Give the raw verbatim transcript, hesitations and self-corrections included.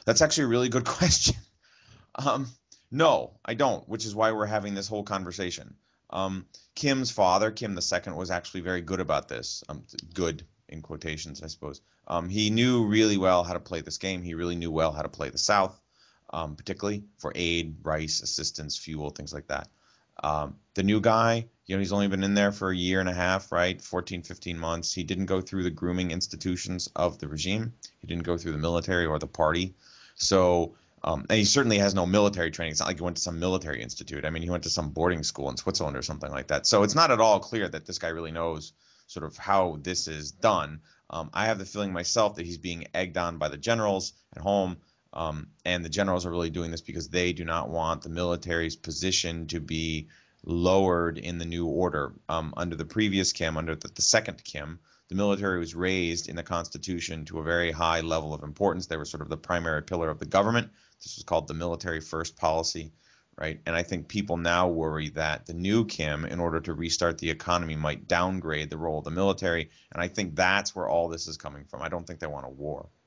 That's actually a really good question. Um, no, I don't, which is why we're having this whole conversation. Um, Kim's father, Kim the Second, was actually very good about this. Um, good in quotations, I suppose. Um, he knew really well how to play this game. He really knew well how to play the South, um, particularly for aid, rice, assistance, fuel, things like that. Um, the new guy, you know, he's only been in there for a year and a half, right? fourteen, fifteen months. He didn't go through the grooming institutions of the regime. He didn't go through the military or the party. So, um, and he certainly has no military training. It's not like he went to some military institute. I mean, he went to some boarding school in Switzerland or something like that. So it's not at all clear that this guy really knows sort of how this is done. Um, I have the feeling myself that he's being egged on by the generals at home. Um, and the generals are really doing this because they do not want the military's position to be lowered in the new order. Um, under the previous Kim, under the, the second Kim, the military was raised in the Constitution to a very high level of importance. They were sort of the primary pillar of the government. This was called the military first policy, right? And I think people now worry that the new Kim, in order to restart the economy, might downgrade the role of the military. And I think that's where all this is coming from. I don't think they want a war.